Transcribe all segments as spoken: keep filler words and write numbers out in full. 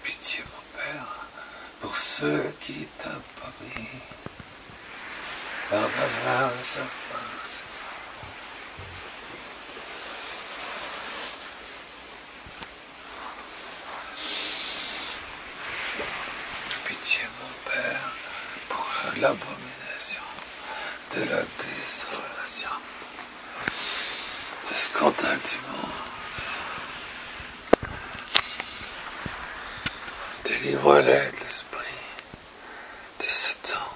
Pitié, mon Père, pour ceux qui t'ont pas mis. Pardonne-leur sa face. Pitié, mon Père, pour l'abomination de la désolation, le scandale du monde. Délivre-les de l'esprit de Satan.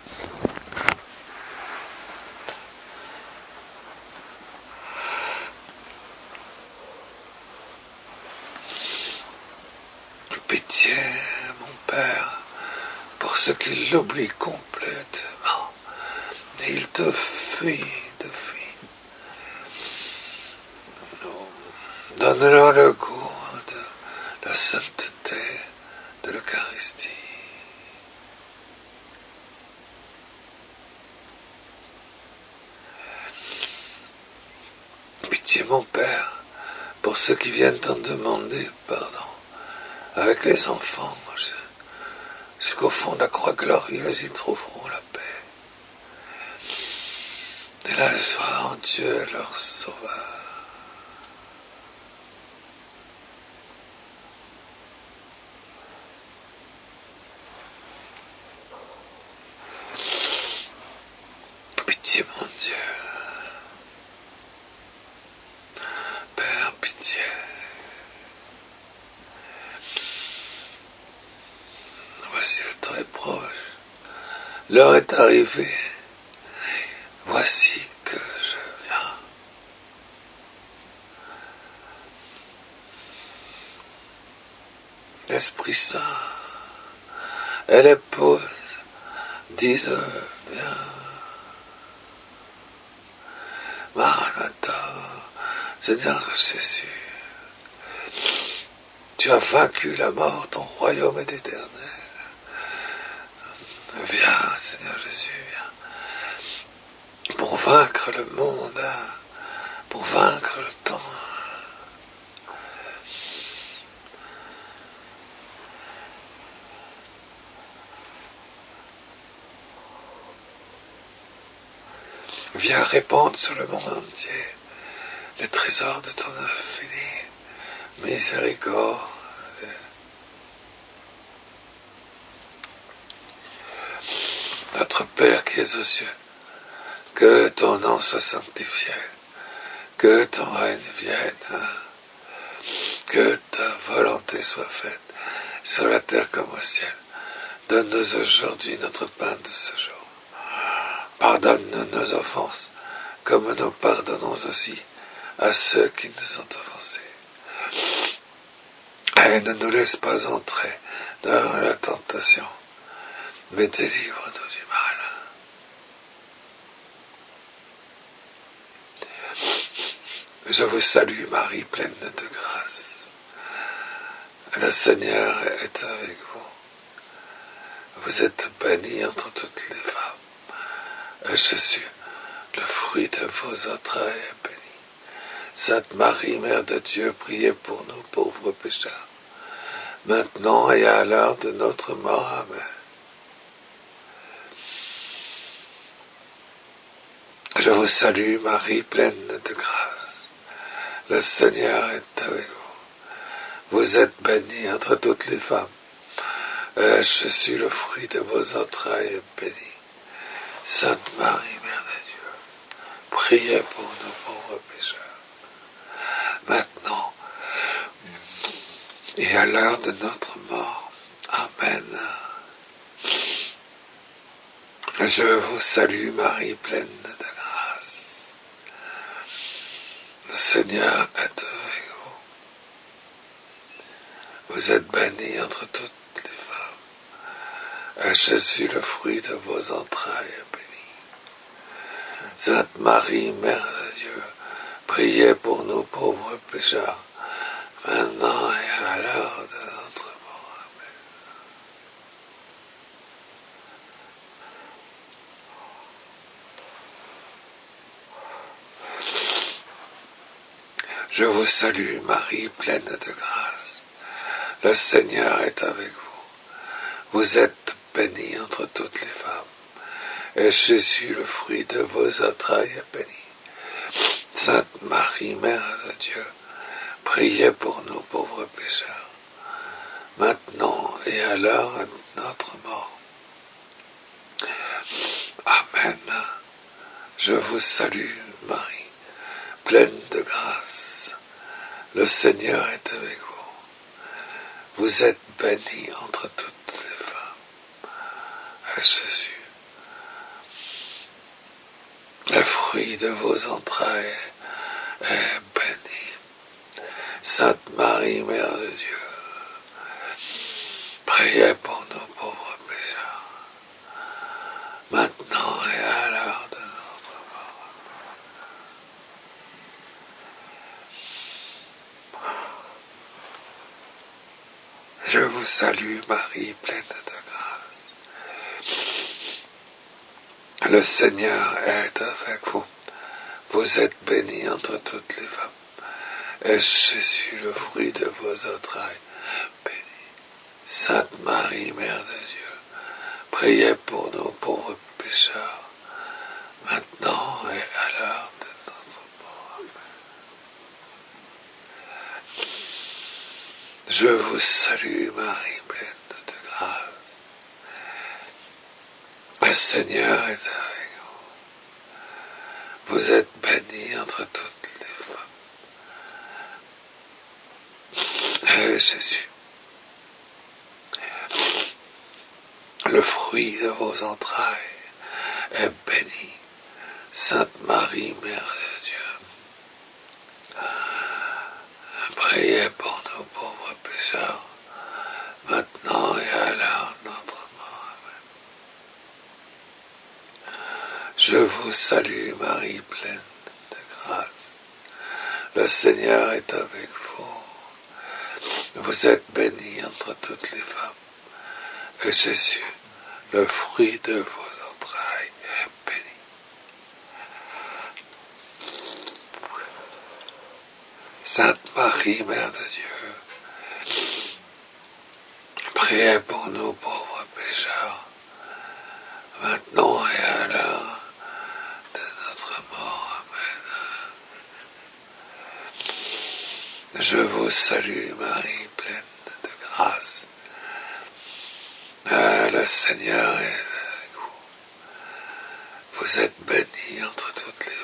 Pitié, mon Père, pour ceux qui l'oublient complètement, et ils te fuient, te fuient. Donne-leur le goût de la sainteté de l'Eucharistie. Pitié, mon Père, pour ceux qui viennent t'en demander pardon, avec les enfants, jusqu'au fond de la croix glorieuse, ils trouveront la paix. Et la joie en Dieu, leur sauveur. Pitié, mon Dieu. Père, pitié. Voici le très proche. L'heure est arrivée. Voici que je viens. L'Esprit Saint et l'épouse disent bien. Maranatha, Seigneur Jésus, tu as vaincu la mort, ton royaume est éternel. Viens, Seigneur Jésus, viens, pour vaincre le monde, pour vaincre le temps. Viens répandre sur le monde entier les trésors de ton infinie miséricorde. Notre Père qui es aux cieux, que ton nom soit sanctifié, que ton règne vienne, que ta volonté soit faite sur la terre comme au ciel. Donne-nous aujourd'hui notre pain de ce jour. Pardonne-nous nos offenses, comme nous pardonnons aussi à ceux qui nous ont offensés. Et ne nous laisse pas entrer dans la tentation, mais délivre-nous du mal. Je vous salue, Marie, pleine de grâce. Le Seigneur est avec vous. Vous êtes bénie entre toutes les femmes. Et Jésus, le fruit de vos entrailles, est béni. Sainte Marie, Mère de Dieu, priez pour nous pauvres pécheurs, maintenant et à l'heure de notre mort. Amen. Je vous salue, Marie, pleine de grâce. Le Seigneur est avec vous. Vous êtes bénie entre toutes les femmes. Et Jésus, le fruit de vos entrailles, est béni. Sainte Marie, Mère de Dieu, priez pour nous pauvres pécheurs, maintenant et à l'heure de notre mort. Amen. Je vous salue, Marie, pleine de grâce. Le Seigneur est avec vous. Vous êtes bénie entre toutes les femmes. Et Jésus, le fruit de vos entrailles, est béni. Sainte Marie, Mère de Dieu, priez pour nous pauvres pécheurs, maintenant et à l'heure de notre mort. Amen. Je vous salue, Marie, pleine de grâce. Le Seigneur est avec vous. Vous êtes bénie entre toutes les femmes. Et Jésus, le fruit de vos entrailles, est béni. Sainte Marie, Mère de Dieu, priez pour nous pauvres pécheurs, maintenant et à l'heure de notre mort. Amen. Je vous salue, Marie, pleine de grâce. Le Seigneur est avec vous. Vous êtes bénie entre toutes les femmes. Et Jésus, le fruit de vos entrailles, est béni. Sainte Marie, Mère de Dieu, priez pour nous pauvres pécheurs, maintenant et à l'heure de notre mort. Je vous salue, Marie, pleine de grâce. Le Seigneur est avec vous. Vous êtes bénie entre toutes les femmes. Et Jésus, le fruit de vos entrailles, béni. Sainte Marie, Mère de Dieu, priez pour nous pauvres pécheurs, maintenant et à l'heure de notre mort. Amen. Je vous salue, Marie, pleine de grâce. Le Seigneur est avec vous. Vous êtes bénie entre toutes les femmes. Et Jésus, le fruit de vos entrailles, est béni. Sainte Marie, Mère de Dieu, priez pour nous pauvres pécheurs, maintenant et à l'heure de notre mort. Amen. Je vous salue, Marie, pleine de grâce. Le Seigneur est avec vous. Vous êtes bénie entre toutes les femmes. Et Jésus, le fruit de vos entrailles, est béni. Sainte Marie, Mère de Dieu, priez pour nous pauvres pécheurs, maintenant et à l'heure de notre mort. Amen. Je vous salue, Marie, pleine de grâce. Ah, le Seigneur est avec vous. Vous êtes bénie entre toutes les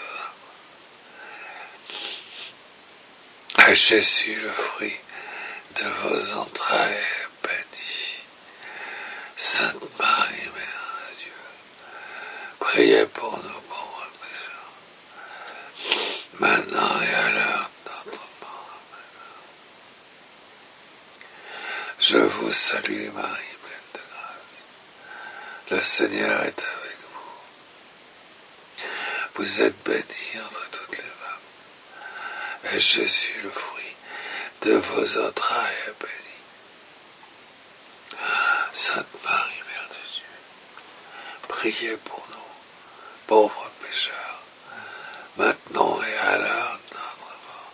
femmes. Et Jésus, le fruit de vos entrailles, est béni. Sainte Marie, Mère de Dieu, priez pour nous pauvres pécheurs, maintenant et à l'heure de notre mort. Amen. Je vous salue, Marie, le Seigneur est avec vous. Vous êtes bénie entre toutes les femmes. Et Jésus, le fruit de vos entrailles, est béni. Sainte Marie, Mère de Dieu, priez pour nous, pauvres pécheurs, maintenant et à l'heure de notre mort.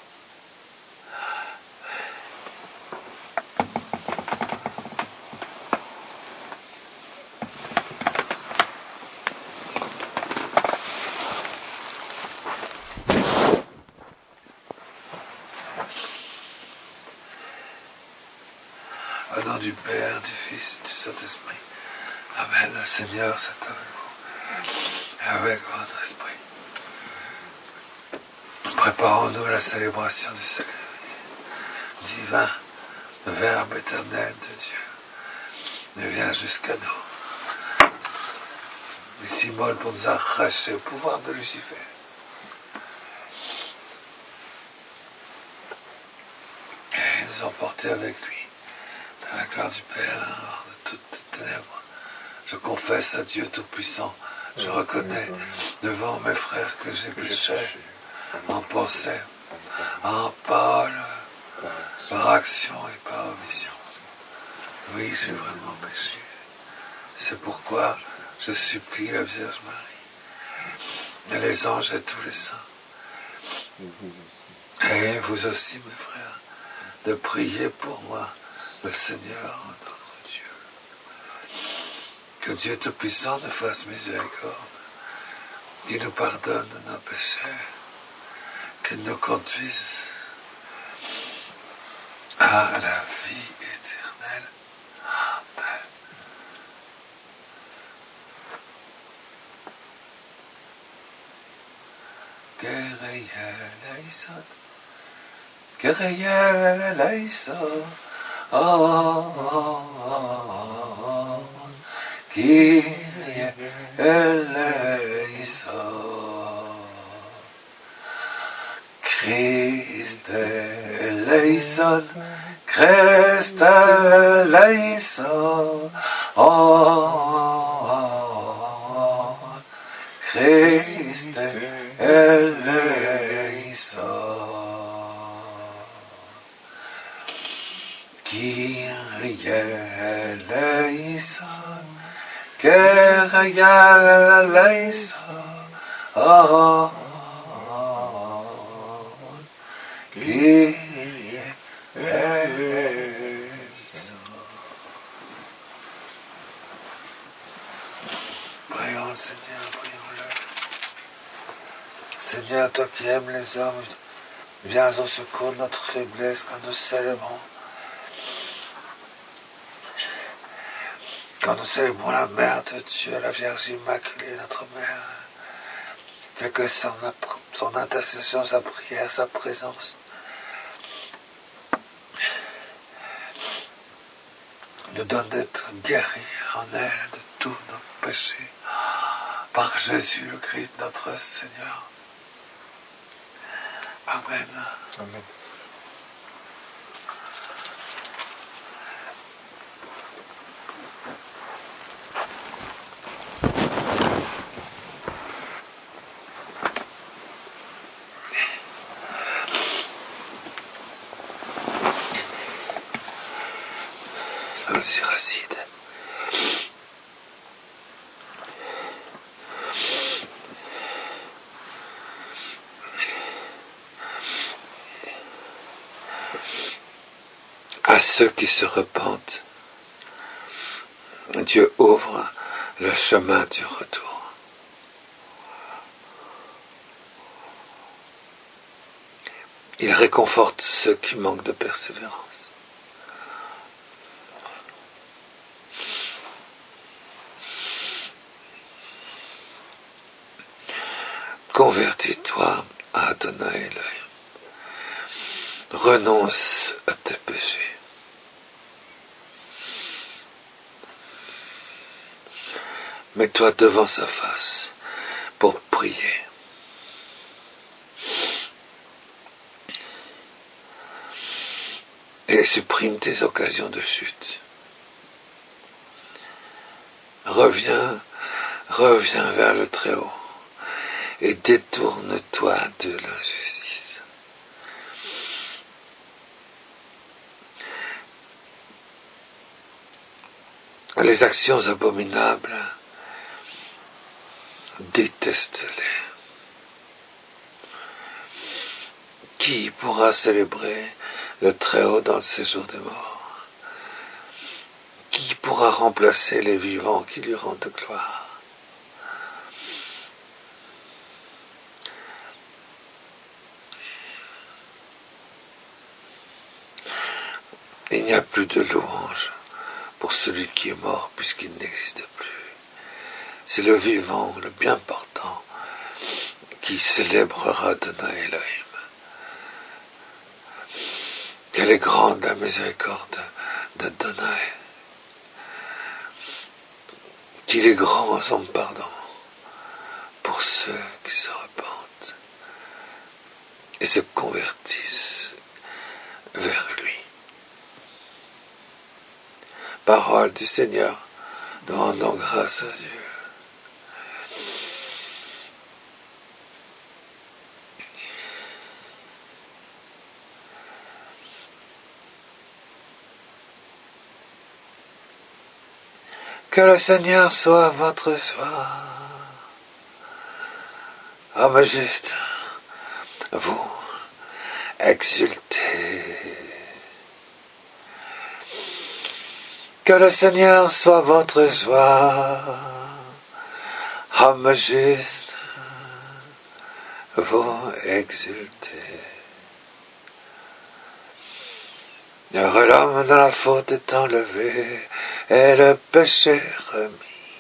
Au nom du Père, du Fils, du Saint-Esprit. Amen. Le Seigneur, c'est avec vous. Et avec votre esprit. Préparons-nous à la célébration du sacrifice divin. Le Verbe éternel de Dieu vient jusqu'à nous. Il s'immole pour nous arracher au pouvoir de Lucifer. Et nous emporter avec lui dans la gloire du Père, hors de toutes ténèbres. Je confesse à Dieu Tout-Puissant, je reconnais devant mes frères que j'ai péché en pensée, en parole, par action et par omission. Oui, j'ai vraiment péché. C'est pourquoi je supplie la Vierge Marie, et les anges et tous les saints, et vous aussi, mes frères, de prier pour moi le Seigneur, notre Dieu. Que Dieu Tout-Puissant nous fasse miséricorde, qu'il nous pardonne de nos péchés, qu'il nous conduise à la vie éternelle. Amen. Kyrie eleison, Kyrie eleison, oh, Kyrie eleison, Christ eleison, Christ eleison, oh, Christ eleison, Kyrie eleison, Kyrie eleison, oh, Kyrie eleison. Prions le Seigneur, prions-le. Seigneur, toi qui aimes les hommes, viens au secours de notre faiblesse quand nous célébrons. Quand nous célébrons la Mère de Dieu, la Vierge Immaculée, notre Mère, fais que son, son intercession, sa prière, sa présence nous donne d'être guéris en elle de tous nos péchés par Jésus le Christ notre Seigneur. Amen. Amen. Le siracide. À ceux qui se repentent, Dieu ouvre le chemin du retour. Il réconforte ceux qui manquent de persévérance. Convertis-toi à Adonai Elohim. Renonce à tes péchés. Mets-toi devant sa face pour prier. Et supprime tes occasions de chute. Reviens, reviens vers le Très-Haut et détourne-toi de l'injustice. Les actions abominables, déteste-les. Qui pourra célébrer le Très-Haut dans le séjour des morts? Qui pourra remplacer les vivants qui lui rendent gloire? Il n'y a plus de louange pour celui qui est mort puisqu'il n'existe plus. C'est le vivant, le bien portant, qui célébrera Adonai Elohim. Quelle est grande la miséricorde d'Adonai. Qu'il est grand son pardon pour ceux qui se repentent et se convertissent vers lui. Parole du Seigneur, nous rendons grâce à Dieu. Que le Seigneur soit votre joie. Homme juste, vous exultez. Que le Seigneur soit votre joie, homme juste, vous exultez. Heureux l'homme dont la faute est enlevée et le péché remis.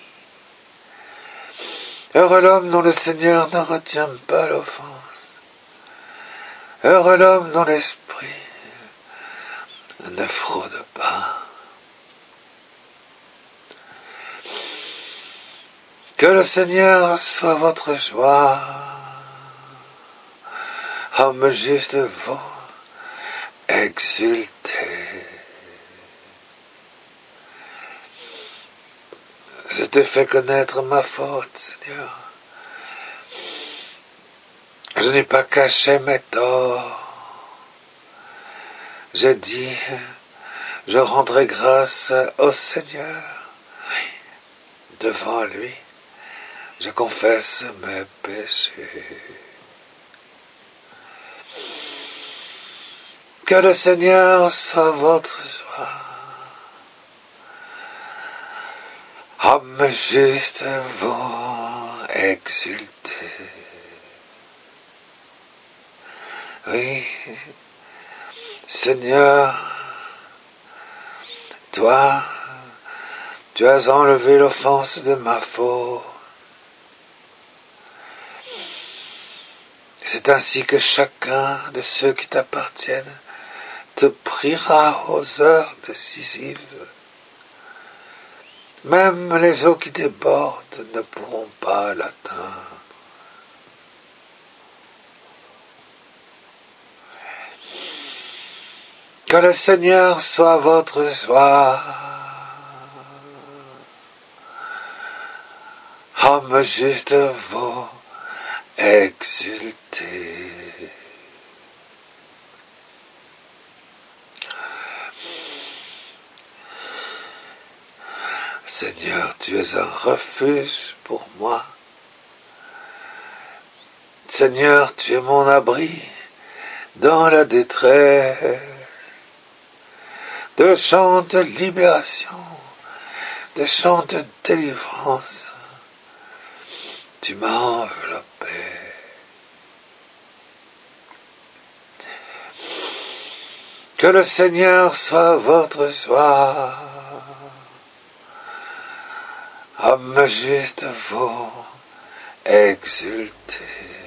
Heureux l'homme dont le Seigneur ne retient pas l'offense. Heureux l'homme dont l'esprit ne fraude pas. Que le Seigneur soit votre joie, homme juste, vous exultez. Je t'ai fait connaître ma faute, Seigneur. Je n'ai pas caché mes torts. J'ai dit, je rendrai grâce au Seigneur. Devant lui, je confesse mes péchés. Que le Seigneur soit votre joie. Homme juste, vous exultez. Oui, Seigneur, toi, tu as enlevé l'offense de ma faute. C'est ainsi que chacun de ceux qui t'appartiennent te priera aux heures décisives. Même les eaux qui débordent ne pourront pas l'atteindre. Que le Seigneur soit votre joie. Homme juste, vous exultez. Seigneur, tu es un refuge pour moi. Seigneur, tu es mon abri dans la détresse. De chants de libération, de chants de délivrance, tu m'as enveloppé. Que le Seigneur soit votre joie. Homme juste, vous exultez.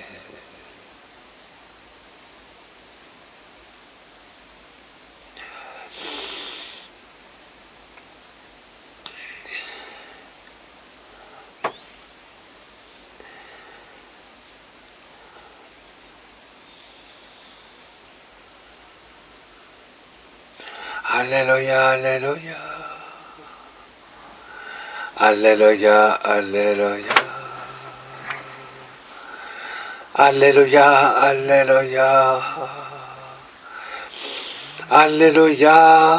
Alléluia, Alléluia. Alléluia, Alléluia. Alléluia, Alléluia. Alléluia.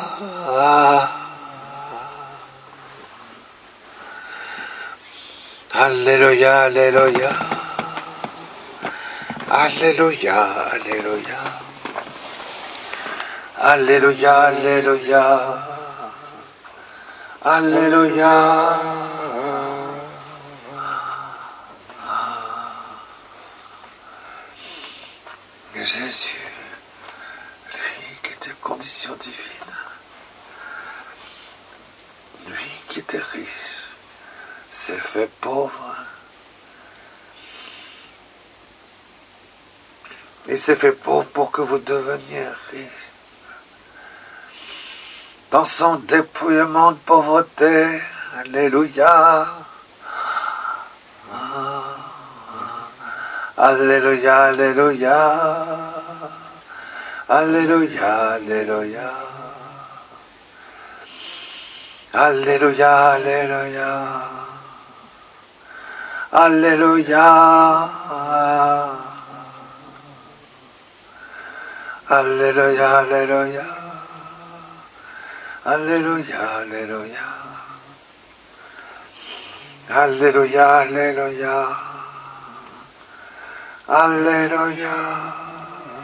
Alléluia, Alléluia. Alléluia, Alléluia. Alléluia, Alléluia. Alléluia. Jésus, lui qui était condition divine, lui qui était riche, s'est fait pauvre. Il s'est fait pauvre pour que vous deveniez riches. Dans son dépouillement de pauvreté, alléluia. Alléluia, alléluia. Alléluia, alléluia. Alléluia, alléluia. Alléluia. Alléluia, alléluia. Alléluia, alléluia. Alléluia, alléluia. Alléluia.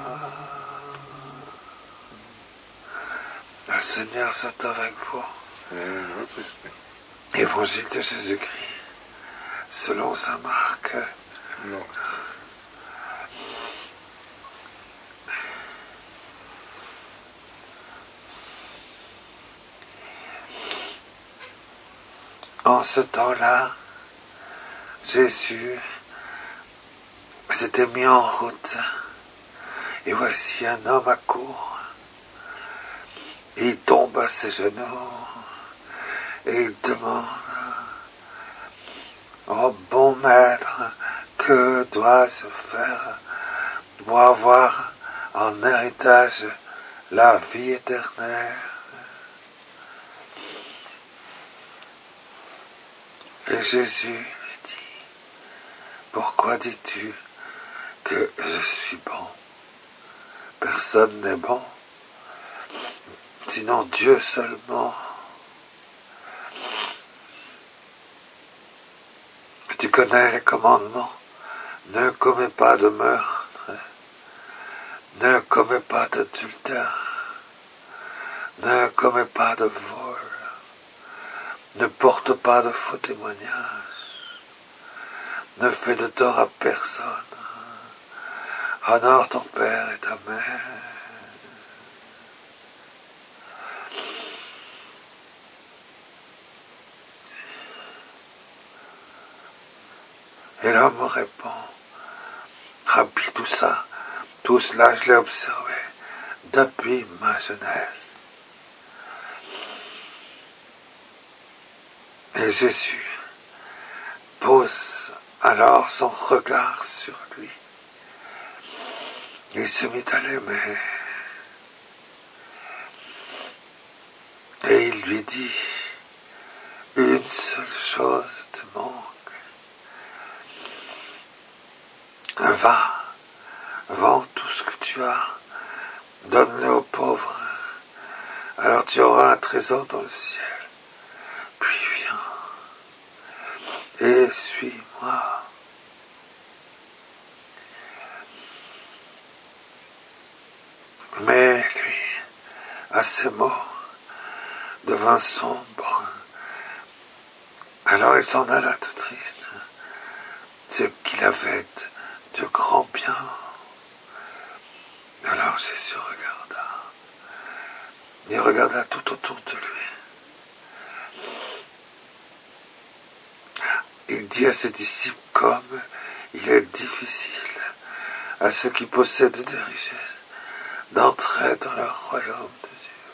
Le Seigneur soit avec vous Évangile de Jésus-Christ, selon saint Marc. Non. En ce temps-là, Jésus s'était mis en route, et voici un homme accourt. Et il tombe à ses genoux, et il demande, « Oh bon maître, que dois-je faire pour avoir en héritage la vie éternelle ?» Et Jésus lui dit, « Pourquoi dis-tu que je suis bon? Personne n'est bon, sinon Dieu seulement. Tu connais les commandements. Ne commets pas de meurtre, ne commets pas d'adultère, ne commets pas de vol, ne porte pas de faux témoignages, ne fais de tort à personne, honore ton père et ta mère. » Et l'homme répond, « Rabbi, tout ça, tout cela je l'ai observé depuis ma jeunesse. » Et Jésus pose alors son regard sur lui. Il se mit à l'aimer. Et il lui dit, « Une seule chose te manque. Va, vends tout ce que tu as, donne-le aux pauvres, alors tu auras un trésor dans le ciel. Puis viens et suis-moi. » Mais lui, à ces mots, devint sombre. Alors il s'en alla tout triste, ce qu'il avait de grands biens. Alors Jésus regarda. Il regarda tout autour de lui. Il dit à ses disciples comme il est difficile à ceux qui possèdent des richesses d'entrer dans le royaume de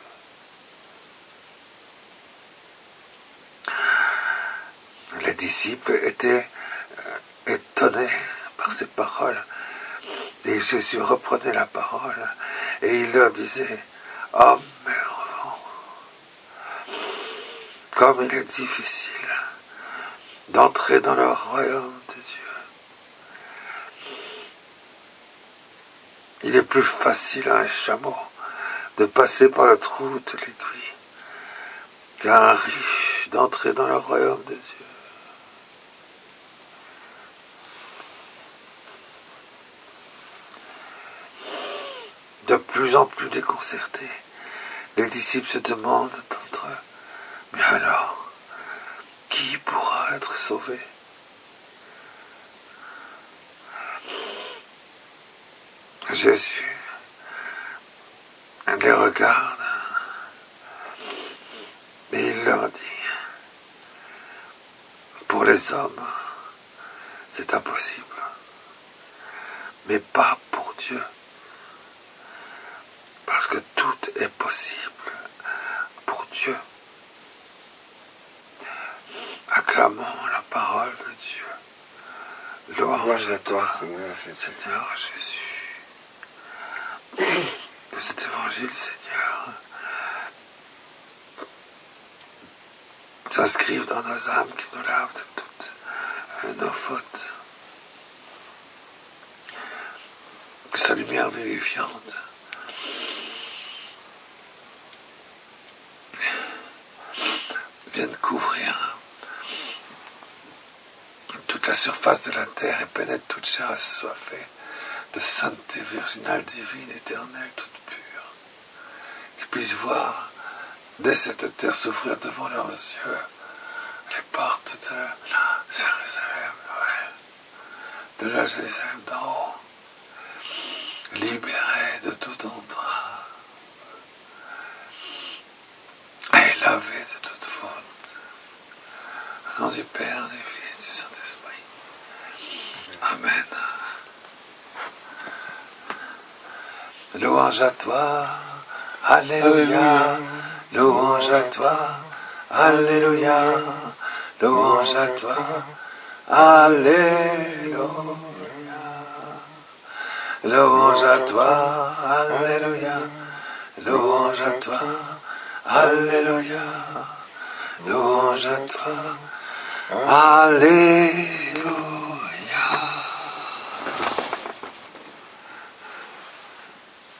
Dieu. Les disciples étaient euh, étonnés par ces paroles. Et Jésus reprenait la parole et il leur disait, « Hommes et enfants, comme il est difficile d'entrer dans le royaume de Dieu. Il est plus facile à un chameau de passer par le trou de l'aiguille qu'à un riche d'entrer dans le royaume de Dieu. » De plus en plus déconcertés, les disciples se demandent entre eux, « Mais alors, qui pourra être sauvé ?» Jésus les regarde et il leur dit, « Pour les hommes, c'est impossible, mais pas pour Dieu. Parce que tout est possible pour Dieu. » Acclamons la parole de Dieu. Louange à toi, Seigneur Jésus. Que cet évangile, Seigneur, s'inscrive dans nos âmes, qui nous lavent de toutes nos fautes. Que sa lumière vivifiante vienne couvrir toute la surface de la terre et pénètre toute chair assoiffée de sainteté virginale, divine, éternelle, toute pure. Qu'ils puissent voir dès cette terre s'ouvrir devant leurs yeux les portes de la Jérusalem, ouais, de la Jérusalem d'en haut, libérés de tout entrain et lavés de toute faute. Au nom du Père, du Fils, du Saint-Esprit. Amen. Louange à toi, Alléluia, louange à toi, Alléluia, louange à toi, Alléluia, louange à toi, Alléluia, louange à toi, Alléluia, louange à toi, Alléluia.